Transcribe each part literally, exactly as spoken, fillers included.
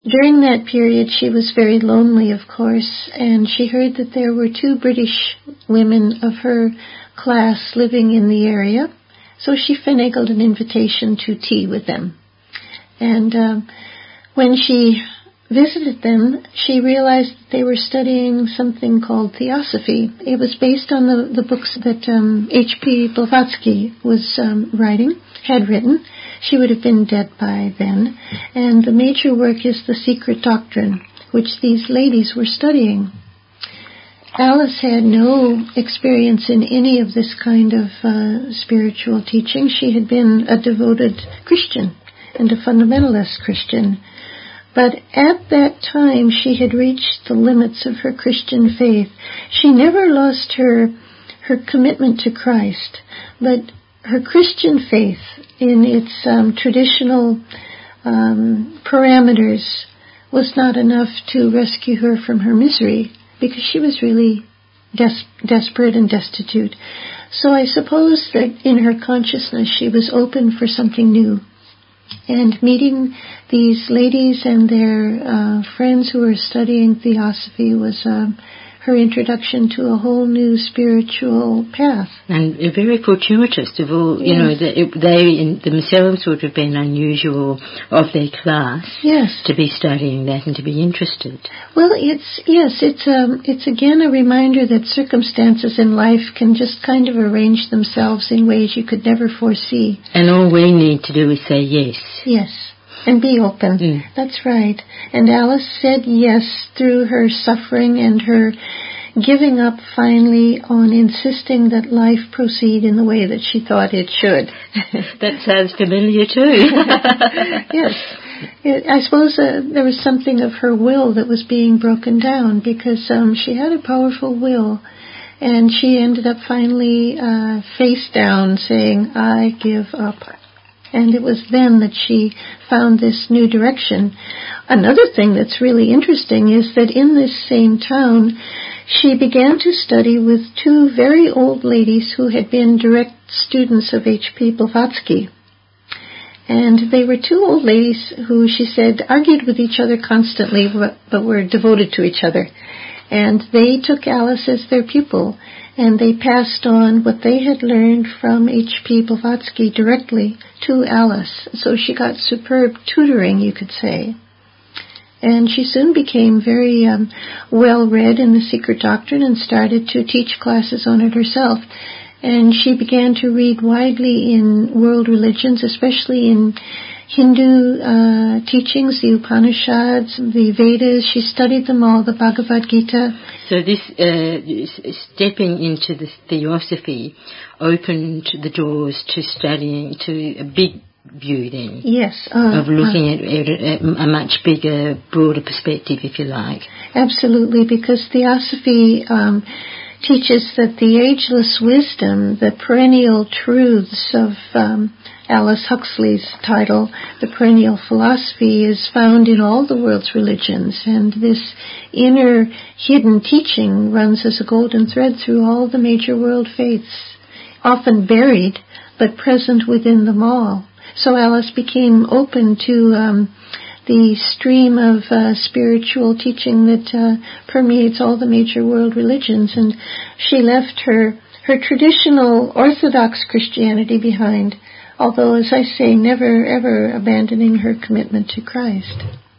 During that period, she was very lonely, of course, and she heard that there were two British women of her class living in the area, so she finagled an invitation to tea with them. And uh, when she visited them, she realized that they were studying something called Theosophy. It was based on the, the books that um, H P Blavatsky was um, writing, had written. She would have been dead by then. And the major work is The Secret Doctrine, which these ladies were studying. Alice had no experience in any of this kind of uh, spiritual teaching. She had been a devoted Christian and a fundamentalist Christian. But at that time, she had reached the limits of her Christian faith. She never lost her her commitment to Christ, but her Christian faith in its um, traditional um, parameters was not enough to rescue her from her misery, because she was really des- desperate and destitute. So I suppose that in her consciousness she was open for something new. And meeting these ladies and their uh, friends who were studying Theosophy was um, her introduction to a whole new spiritual path. And very fortuitous of all, you yes. know, they, they in themselves would have been unusual of their class. Yes. To be studying that and to be interested. Well, it's, yes, it's um, it's again a reminder that circumstances in life can just kind of arrange themselves in ways you could never foresee. And all we need to do is say yes. Yes. And be open. Mm. That's right. And Alice said yes through her suffering and her giving up finally on insisting that life proceed in the way that she thought it should. That sounds familiar too. Yes. It, I suppose uh, there was something of her will that was being broken down, because um, she had a powerful will. And she ended up finally uh, face down saying, I give up. And it was then that she found this new direction. Another thing that's really interesting is that in this same town, she began to study with two very old ladies who had been direct students of H P Blavatsky. And they were two old ladies who, she said, argued with each other constantly, but, but were devoted to each other. And they took Alice as their pupil, and they passed on what they had learned from H P Blavatsky directly to Alice. So she got superb tutoring, you could say. And she soon became very um, well-read in The Secret Doctrine and started to teach classes on it herself. And she began to read widely in world religions, especially in Hindu uh, teachings, the Upanishads, the Vedas. She studied them all, the Bhagavad Gita. So this uh, stepping into the Theosophy opened the doors to studying, to a big view then. Yes. Uh, of looking uh, at, at a much bigger, broader perspective, if you like. Absolutely, because Theosophy um, teaches that the ageless wisdom, the perennial truths of um, Alice Huxley's title, The Perennial Philosophy, is found in all the world's religions, and this inner hidden teaching runs as a golden thread through all the major world faiths, often buried but present within them all. So Alice became open to um, the stream of uh, spiritual teaching that uh, permeates all the major world religions, and she left her her traditional Orthodox Christianity behind, although, as I say, never ever abandoning her commitment to Christ.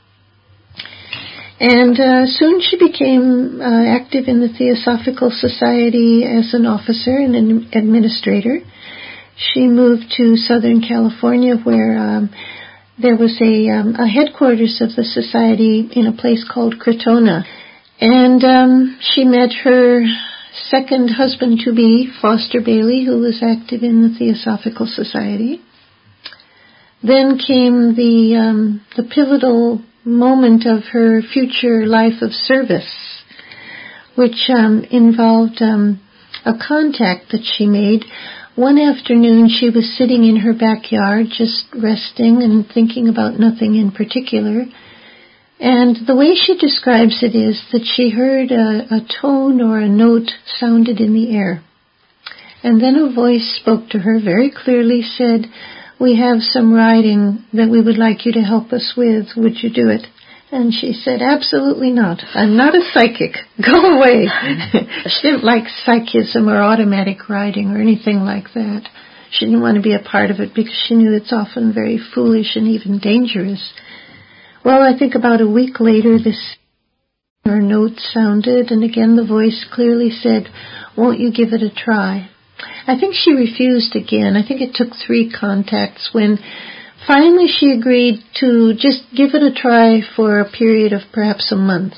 And uh, soon she became uh, active in the Theosophical Society as an officer and an administrator. She moved to Southern California, where um, there was a, um, a headquarters of the society in a place called Crotona. And um, she met her second husband-to-be, Foster Bailey, who was active in the Theosophical Society. Then came the um, the pivotal moment of her future life of service, which um, involved um, a contact that she made. One afternoon she was sitting in her backyard just resting and thinking about nothing in particular. And the way she describes it is that she heard a, a tone or a note sounded in the air. And then a voice spoke to her very clearly, said, "We have some writing that we would like you to help us with. Would you do it?" And she said, absolutely not. I'm not a psychic. Go away. She didn't like psychism or automatic writing or anything like that. She didn't want to be a part of it because she knew it's often very foolish and even dangerous. Well, I think about a week later, this her note sounded, and again the voice clearly said, won't you give it a try? I think she refused again. I think it took three contacts when finally she agreed to just give it a try for a period of perhaps a month.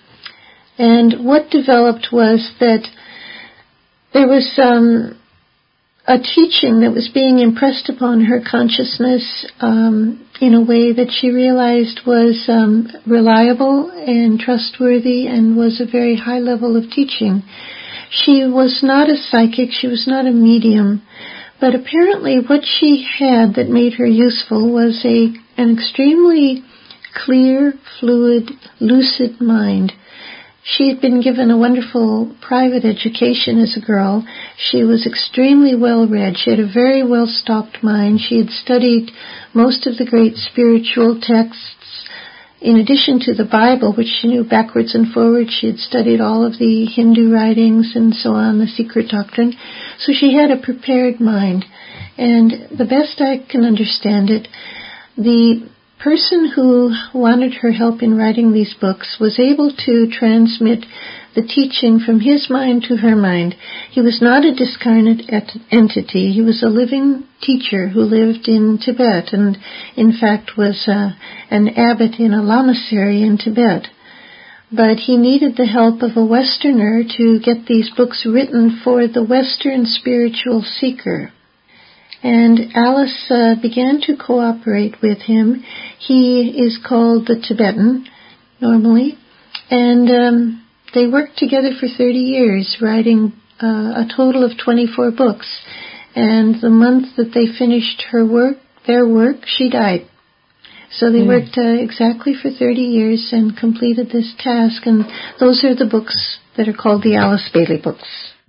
And what developed was that there was um, a teaching that was being impressed upon her consciousness um, in a way that she realized was um, reliable and trustworthy and was a very high level of teaching. She was not a psychic, she was not a medium, but apparently what she had that made her useful was a an extremely clear, fluid, lucid mind. She had been given a wonderful private education as a girl. She was extremely well read. She had a very well stocked mind. She had studied most of the great spiritual texts. In addition to the Bible, which she knew backwards and forwards, she had studied all of the Hindu writings and so on, the secret doctrine. So she had a prepared mind. And the best I can understand it, the person who wanted her help in writing these books was able to transmit the teaching from his mind to her mind. He was not a discarnate entity. He was a living teacher who lived in Tibet and, in fact, was uh, an abbot in a lamasery in Tibet. But he needed the help of a Westerner to get these books written for the Western spiritual seeker. And Alice uh, began to cooperate with him. He is called the Tibetan, normally, and um, they worked together for thirty years, writing uh, a total of twenty-four books. And the month that they finished her work, their work, she died. So they mm. worked uh, exactly for thirty years and completed this task, and those are the books that are called the Alice Bailey books.